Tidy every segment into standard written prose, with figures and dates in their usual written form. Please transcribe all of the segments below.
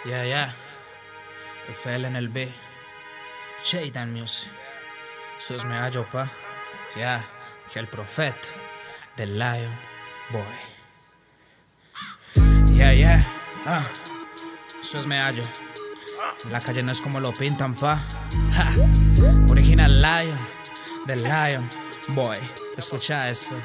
Yeah, yeah. FL en el B. Shaitan Music. Eso es me hallo, pa. Yeah. Que el profeta del Lion Boy. Yeah, yeah. Eso es me hallo. La calle no es como lo pintan, pa. Ja. Original Lion del Lion Boy. Escucha eso.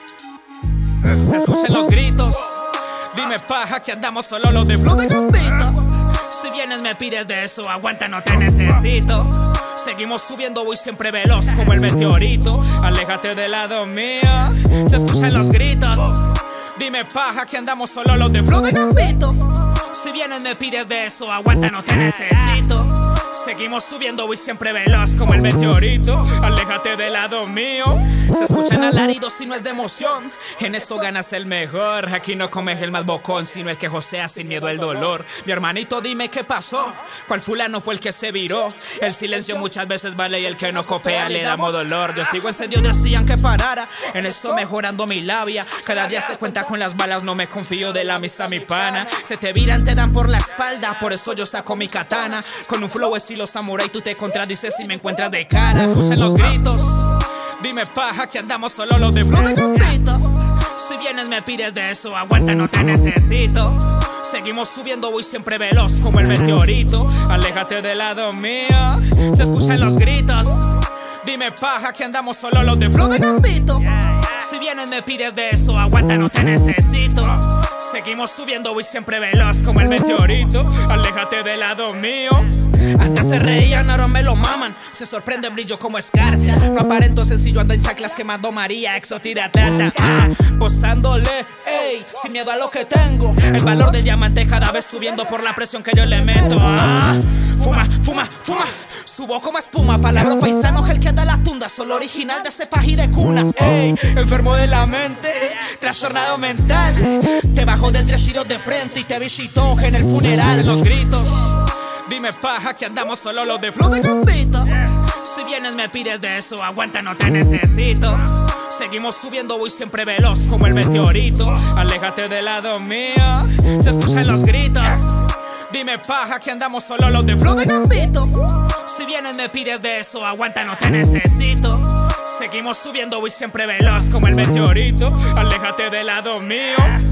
Se escuchan los gritos. Dime, paja, que andamos solo los de flow de Gambito. Si vienes me pides de eso, aguanta, no te necesito. Seguimos subiendo, voy siempre veloz como el meteorito. Aléjate del lado mío. Se escuchan los gritos. Dime, paja, que andamos solo los de flow de Gambito. Si vienes me pides de eso, aguanta, no te necesito. Seguimos subiendo, voy siempre veloz como el meteorito. Aléjate del lado mío. Se escuchan alaridos si no es de emoción. En eso ganas el mejor. Aquí no comes el más bocón, sino el que josea sin miedo al dolor. Mi hermanito, dime qué pasó. ¿Cuál fulano fue el que se viró? El silencio muchas veces vale y el que no copea le damos dolor. Yo sigo encendido, decían que parara. En eso mejorando mi labia. Cada día se cuenta con las balas, no me confío de la misa, mi pana. Se te viran, te dan por la espalda. Por eso yo saco mi katana. Con un flow estilo samurai, tú te contradices si me encuentras de cara. Escuchen los gritos. Dime, paja, que andamos solo los de flow de Gambito. Si vienes me pides de eso, aguanta, no te necesito. Seguimos subiendo, voy siempre veloz como el meteorito. Aléjate del lado mío. Se escuchan los gritos. Dime, paja, que andamos solo los de flow de Gambito. Si vienes me pides de eso, aguanta, no te necesito. Seguimos subiendo, voy siempre veloz como el meteorito. Aléjate del lado mío. Hasta se reían, ahora me lo maman. Se sorprende, brillo como escarcha. No aparento sencillo, ando en chaclas quemando María, exoti de Atlanta. Posándole, ey, sin miedo a lo que tengo. El valor del diamante cada vez subiendo por la presión que yo le meto. Fuma, fuma, fuma. Subo como espuma, palabra paisano, el que da la tunda. Solo original de cepas y de cuna. Ey, enfermo de la mente, trastornado mental. Te bajo de 3 tiros de frente y te visitó en el funeral. Los gritos. Dime, paja, que andamos solo los de flow de Gambito. Si vienes me pides de eso, aguanta, no te necesito. Seguimos subiendo, voy siempre veloz como el meteorito. Aléjate del lado mío. Se escuchan los gritos. Dime, paja, que andamos solo los de flow de Gambito. Si vienes me pides de eso, aguanta, no te necesito. Seguimos subiendo, voy siempre veloz como el meteorito. Aléjate del lado mío.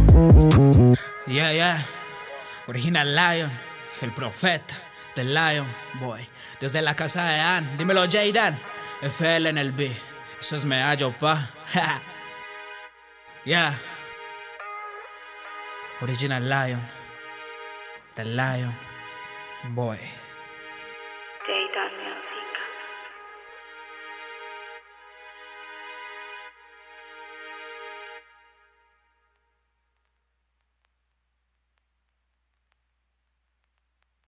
Yeah, yeah. Original Lion, el profeta del Lion Boy. Desde la casa de Ann, dímelo Jaydan. FL en el B. Eso es me hallo, pa. Yeah. Original Lion, del Lion Boy.